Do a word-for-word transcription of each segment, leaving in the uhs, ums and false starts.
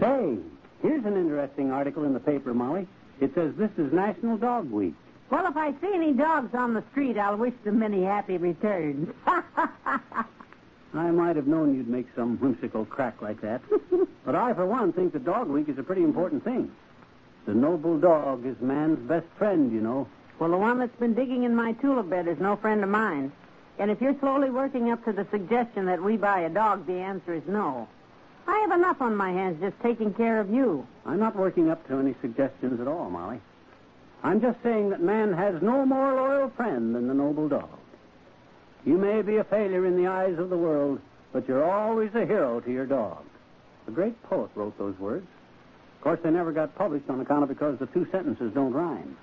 Say, here's an interesting article in the paper, Molly. It says this is National Dog Week. Well, if I see any dogs on the street, I'll wish them many happy returns. I might have known you'd make some whimsical crack like that. But I, for one, think that Dog Week is a pretty important thing. The noble dog is man's best friend, you know. Well, the one that's been digging in my tulip bed is no friend of mine. And if you're slowly working up to the suggestion that we buy a dog, the answer is no. I have enough on my hands just taking care of you. I'm not working up to any suggestions at all, Molly. I'm just saying that man has no more loyal friend than the noble dog. You may be a failure in the eyes of the world, but you're always a hero to your dog. A great poet wrote those words. Of course, they never got published on account of because the two sentences don't rhyme.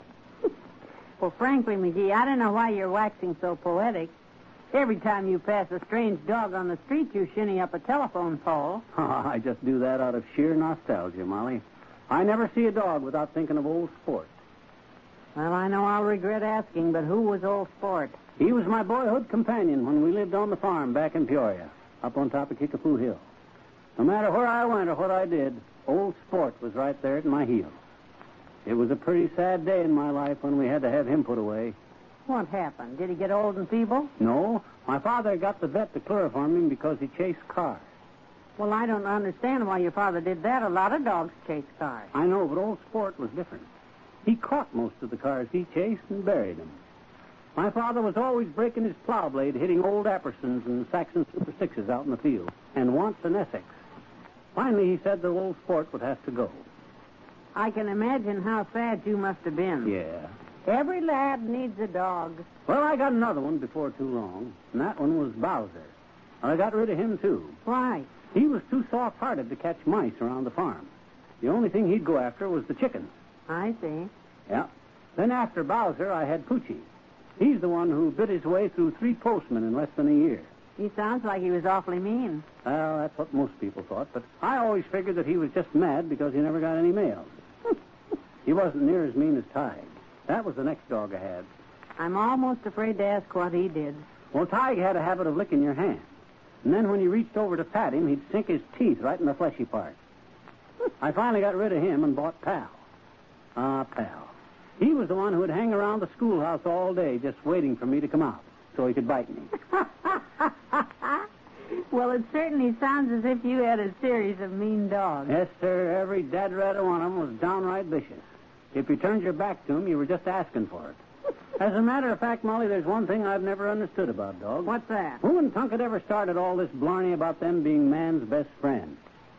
Well, frankly, McGee, I don't know why you're waxing so poetic. Every time you pass a strange dog on the street, you shinny up a telephone pole. I just do that out of sheer nostalgia, Molly. I never see a dog without thinking of Old Sport. Well, I know I'll regret asking, but who was Old Sport? He was my boyhood companion when we lived on the farm back in Peoria, up on top of Kickapoo Hill. No matter where I went or what I did, Old Sport was right there at my heels. It was a pretty sad day in my life when we had to have him put away. What happened? Did he get old and feeble? No. My father got the vet to chloroform him because he chased cars. Well, I don't understand why your father did that. A lot of dogs chase cars. I know, but Old Sport was different. He caught most of the cars he chased and buried them. My father was always breaking his plow blade, hitting old Appersons and Saxon Super Sixes out in the field, and once an Essex. Finally, he said the Old Sport would have to go. I can imagine how sad you must have been. Yeah. Every lad needs a dog. Well, I got another one before too long, and that one was Bowser. I got rid of him, too. Why? He was too soft-hearted to catch mice around the farm. The only thing he'd go after was the chickens. I see. Yeah. Then after Bowser, I had Poochie. He's the one who bit his way through three postmen in less than a year. He sounds like he was awfully mean. Well, that's what most people thought, but I always figured that he was just mad because he never got any mail. He wasn't near as mean as Tige. That was the next dog I had. I'm almost afraid to ask what he did. Well, Tige had a habit of licking your hand. And then when you reached over to pat him, he'd sink his teeth right in the fleshy part. I finally got rid of him and bought Pal. Ah, Pal. He was the one who would hang around the schoolhouse all day just waiting for me to come out so he could bite me. Well, it certainly sounds as if you had a series of mean dogs. Yes, sir. Every dead rat of one of them was downright vicious. If you turned your back to him, you were just asking for it. As a matter of fact, Molly, there's one thing I've never understood about dogs. What's that? Who in Tunket ever started all this blarney about them being man's best friend?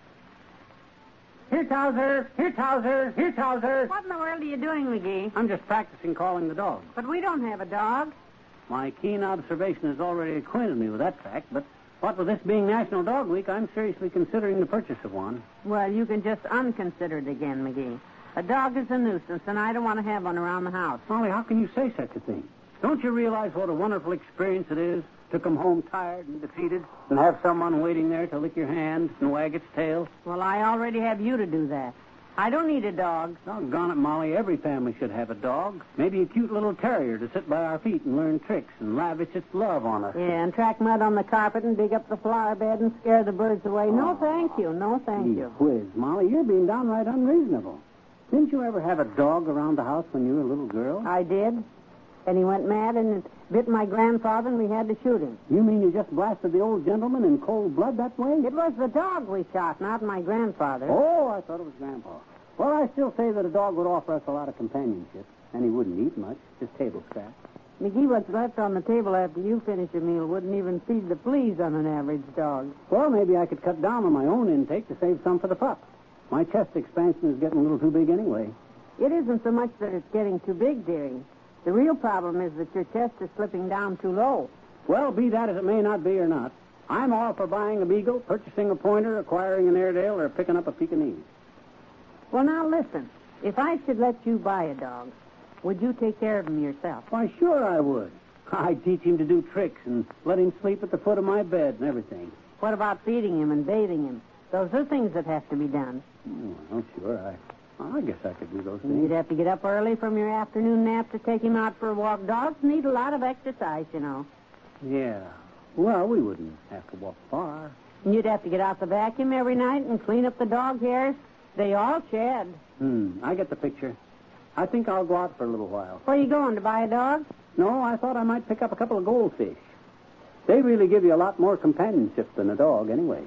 Here, Towser! Here, Towser! Here, Towser! What in the world are you doing, McGee? I'm just practicing calling the dog. But we don't have a dog. My keen observation has already acquainted me with that fact, but what with this being National Dog Week, I'm seriously considering the purchase of one. Well, you can just unconsider it again, McGee. A dog is a nuisance, and I don't want to have one around the house. Molly, how can you say such a thing? Don't you realize what a wonderful experience it is to come home tired and defeated and have someone waiting there to lick your hand and wag its tail? Well, I already have you to do that. I don't need a dog. Doggone it, Molly. Every family should have a dog. Maybe a cute little terrier to sit by our feet and learn tricks and lavish its love on us. Yeah, and track mud on the carpet and dig up the flower bed and scare the birds away. No, Oh. thank you. No, thank Gee you. whiz, Molly, you're being downright unreasonable. Didn't you ever have a dog around the house when you were a little girl? I did. And he went mad and it bit my grandfather, and we had to shoot him. You mean you just blasted the old gentleman in cold blood that way? It was the dog we shot, not my grandfather. Oh, I thought it was Grandpa. Well, I still say that a dog would offer us a lot of companionship, and he wouldn't eat much, just table scraps. McGee, what's left on the table after you finish a meal wouldn't even feed the fleas on an average dog. Well, maybe I could cut down on my own intake to save some for the pup. My chest expansion is getting a little too big anyway. It isn't so much that it's getting too big, dearie. The real problem is that your chest is slipping down too low. Well, be that as it may not be or not, I'm all for buying a beagle, purchasing a pointer, acquiring an Airedale, or picking up a Pekingese. Well, now listen. If I should let you buy a dog, would you take care of him yourself? Why, sure I would. I'd teach him to do tricks and let him sleep at the foot of my bed and everything. What about feeding him and bathing him? Those are things that have to be done. Oh, well, sure. I, I guess I could do those things. You'd have to get up early from your afternoon nap to take him out for a walk. Dogs need a lot of exercise, you know. Yeah. Well, we wouldn't have to walk far. And you'd have to get out the vacuum every night and clean up the dog hairs. They all shed. Hmm, I get the picture. I think I'll go out for a little while. Where are you going, to buy a dog? No, I thought I might pick up a couple of goldfish. They really give you a lot more companionship than a dog, anyway.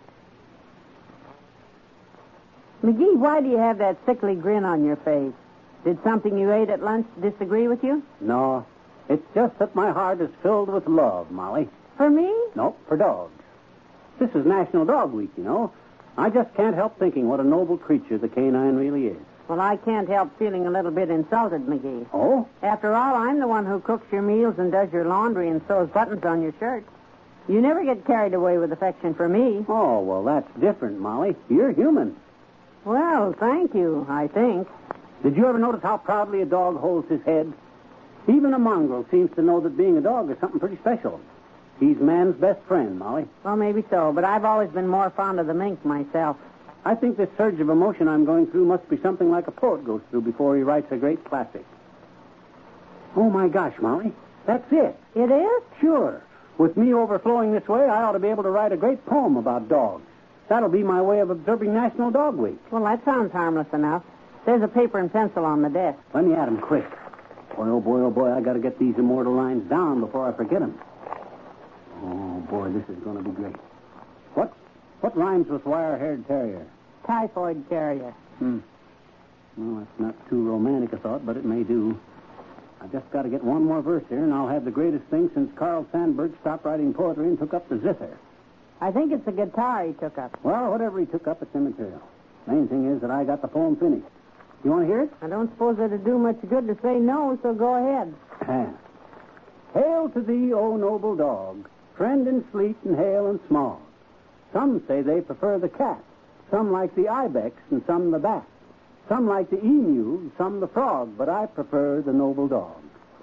McGee, why do you have that sickly grin on your face? Did something you ate at lunch disagree with you? No, it's just that my heart is filled with love, Molly. For me? No, for dogs. This is National Dog Week, you know. I just can't help thinking what a noble creature the canine really is. Well, I can't help feeling a little bit insulted, McGee. Oh? After all, I'm the one who cooks your meals and does your laundry and sews buttons on your shirts. You never get carried away with affection for me. Oh, well, that's different, Molly. You're human. Well, thank you, I think. Did you ever notice how proudly a dog holds his head? Even a mongrel seems to know that being a dog is something pretty special. He's man's best friend, Molly. Well, maybe so, but I've always been more fond of the mink myself. I think this surge of emotion I'm going through must be something like a poet goes through before he writes a great classic. Oh, my gosh, Molly. That's it. It is? Sure. With me overflowing this way, I ought to be able to write a great poem about dogs. That'll be my way of observing National Dog Week. Well, that sounds harmless enough. There's a paper and pencil on the desk. Let me at 'em quick. Boy, oh, boy, oh, boy, I got to get these immortal lines down before I forget 'em. Oh, boy, this is going to be great. What what rhymes with wire-haired terrier? Typhoid carrier. Hmm. Well, that's not too romantic a thought, but it may do. I just got to get one more verse here, and I'll have the greatest thing since Carl Sandburg stopped writing poetry and took up the zither. I think it's the guitar he took up. Well, whatever he took up, it's immaterial. Main thing is that I got the poem finished. You want to hear it? I don't suppose it'd do much good to say no, so go ahead. Hail to thee, O noble dog, friend in sleet and hail and small. Some say they prefer the cat, some like the ibex and some the bat. Some like the emu, and some the frog, but I prefer the noble dog.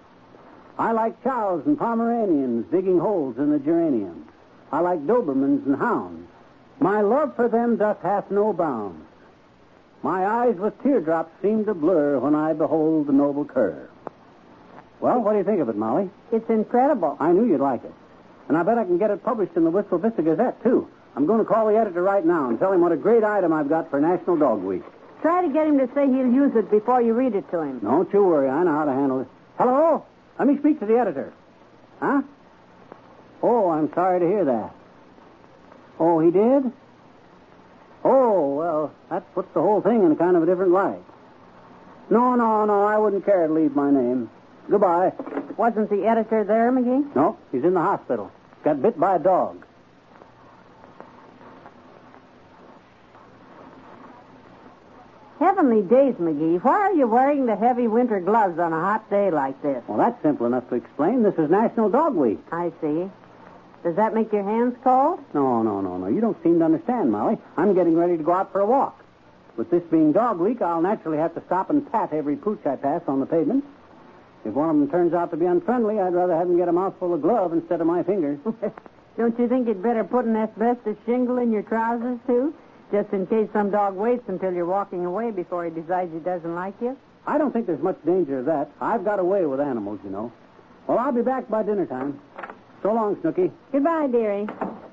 I like chows and Pomeranians digging holes in the geraniums. I like Dobermans and hounds. My love for them doth hath no bounds. My eyes with teardrops seem to blur when I behold the noble cur. Well, what do you think of it, Molly? It's incredible. I knew you'd like it. And I bet I can get it published in the Wistful Vista Gazette, too. I'm going to call the editor right now and tell him what a great item I've got for National Dog Week. Try to get him to say he'll use it before you read it to him. Don't you worry. I know how to handle it. Hello? Let me speak to the editor. Huh? Oh, I'm sorry to hear that. Oh, he did? Oh, well, that puts the whole thing in kind of a different light. No, no, no, I wouldn't care to leave my name. Goodbye. Wasn't the editor there, McGee? No, he's in the hospital. Got bit by a dog. Heavenly days, McGee. Why are you wearing the heavy winter gloves on a hot day like this? Well, that's simple enough to explain. This is National Dog Week. I see. Does that make your hands cold? No, no, no, no. You don't seem to understand, Molly. I'm getting ready to go out for a walk. With this being Dog Week, I'll naturally have to stop and pat every pooch I pass on the pavement. If one of them turns out to be unfriendly, I'd rather have him get a mouthful of glove instead of my fingers. Don't you think you'd better put an asbestos shingle in your trousers, too? Just in case some dog waits until you're walking away before he decides he doesn't like you? I don't think there's much danger of that. I've got a way with animals, you know. Well, I'll be back by dinner time. So long, Snooky. Goodbye, dearie.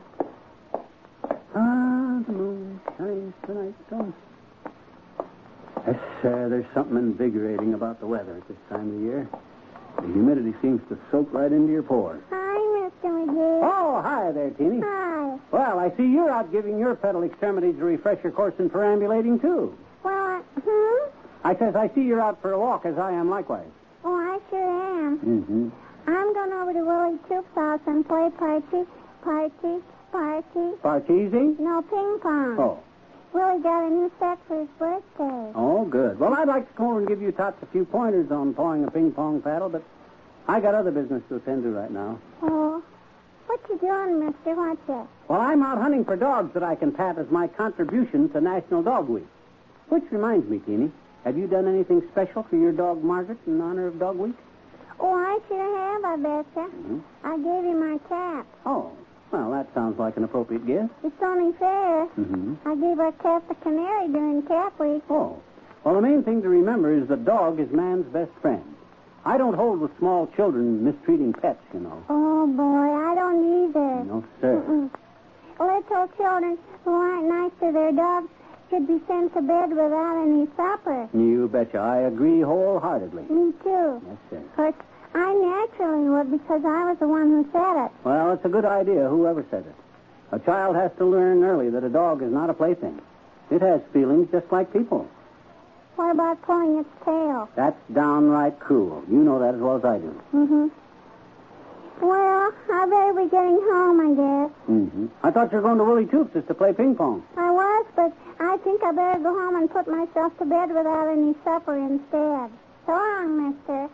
Ah, the moon shines tonight. Oh. Yes, uh, there's something invigorating about the weather at this time of the year. The humidity seems to soak right into your pores. Hi, Mister McGee. Oh, hi there, Teeny. Hi. Well, I see you're out giving your pedal extremities a refresher course in perambulating, too. Well, I, hmm? I says I see you're out for a walk, as I am likewise. Oh, I sure am. Mm-hmm. I'm going over to Willie Troop's house and play party, party, party. Parcheesi? No, ping pong. Oh. Willie got a new set for his birthday. Oh, good. Well, I'd like to come over and give you tots a few pointers on pawing a ping-pong paddle, but I got other business to attend to right now. Oh. What you doing, mister? What's it? Well, I'm out hunting for dogs that I can pat as my contribution to National Dog Week. Which reminds me, Teeny, have you done anything special for your dog, Margaret, in honor of Dog Week? Oh, I sure have, I betcha. Mm-hmm. I gave him my cap. Oh, well, that sounds like an appropriate gift. It's only fair. Mm-hmm. I gave our cat the canary during Cap Week. Oh. Well, the main thing to remember is that dog is man's best friend. I don't hold with small children mistreating pets, you know. Oh, boy, I don't either. No, sir. Mm-mm. little children who aren't nice to their dogs should be sent to bed without any supper. You betcha. I agree wholeheartedly. Me too. Yes, sir. Of course, I naturally would because I was the one who said it. Well, it's a good idea, whoever said it. A child has to learn early that a dog is not a plaything. It has feelings just like people. What about pulling its tail? That's downright cruel. You know that as well as I do. Mm-hmm. Well, I better be getting home, I guess. Mm-hmm. I thought you were going to Willie Toops' to play ping pong. I was, but I think I better go home and put myself to bed without any supper instead. So long, mister.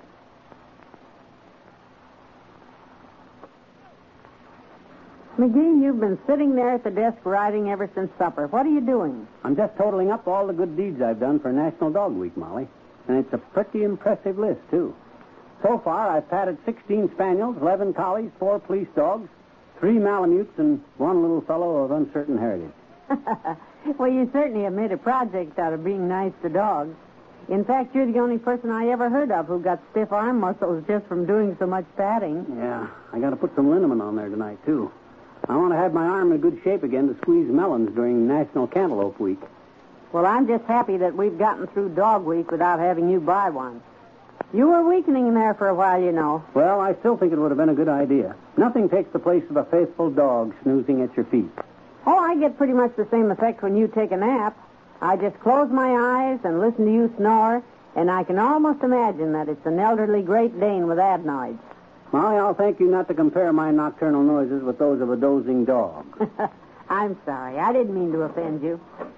McGee, you've been sitting there at the desk writing ever since supper. What are you doing? I'm just totaling up all the good deeds I've done for National Dog Week, Molly. And it's a pretty impressive list, too. So far, I've patted sixteen spaniels, eleven collies, four police dogs, three malamutes, and one little fellow of uncertain heritage. Well, you certainly have made a project out of being nice to dogs. In fact, you're the only person I ever heard of who got stiff arm muscles just from doing so much patting. Yeah, I got to put some liniment on there tonight, too. I want to have my arm in good shape again to squeeze melons during National Cantaloupe Week. Well, I'm just happy that we've gotten through Dog Week without having you buy one. You were weakening there for a while, you know. Well, I still think it would have been a good idea. Nothing takes the place of a faithful dog snoozing at your feet. Oh, I get pretty much the same effect when you take a nap. I just close my eyes and listen to you snore, and I can almost imagine that it's an elderly Great Dane with adenoids. Molly, I'll thank you not to compare my nocturnal noises with those of a dozing dog. I'm sorry. I didn't mean to offend you.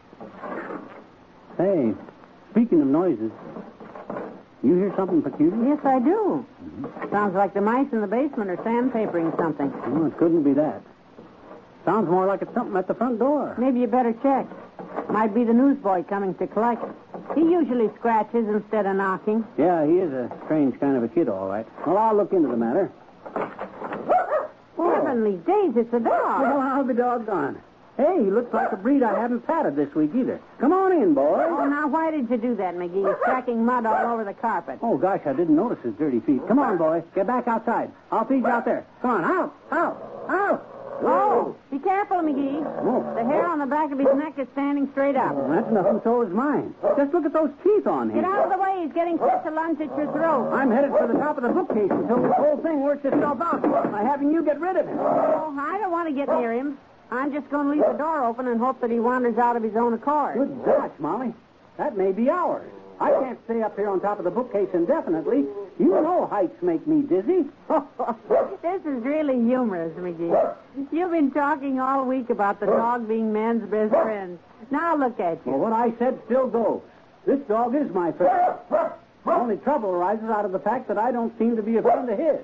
Hey, speaking of noises, you hear something peculiar? Yes, I do. Mm-hmm. Sounds like the mice in the basement are sandpapering something. Well, it couldn't be that. Sounds more like it's something at the front door. Maybe you better check. Might be the newsboy coming to collect. He usually scratches instead of knocking. Yeah, he is a strange kind of a kid, all right. Well, I'll look into the matter. Oh. Heavenly days, it's a dog. Well, I'll be doggone. Hey, he looks like a breed I haven't patted this week either. Come on in, boy. Oh, now, why did you do that, McGee? He's tracking mud all over the carpet. Oh, gosh, I didn't notice his dirty feet. Come on, boy. Get back outside. I'll feed you out there. Come on, out, out, out. Oh, be careful, McGee. Oh. The hair on the back of his neck is standing straight up. Oh, that's nothing, so is mine. Just look at those teeth on him. Get out of the way. He's getting set to lunge at your throat. I'm headed for the top of the bookcase until this whole thing works itself out by having you get rid of him. Oh, I don't want to get near him. I'm just going to leave the door open and hope that he wanders out of his own accord. Good gosh, Molly. That may be ours. I can't stay up here on top of the bookcase indefinitely. You know heights make me dizzy. This is really humorous, McGee. You've been talking all week about the dog being man's best friend. Now look at you. Well, what I said still goes. This dog is my friend. The only trouble arises out of the fact that I don't seem to be a friend of his.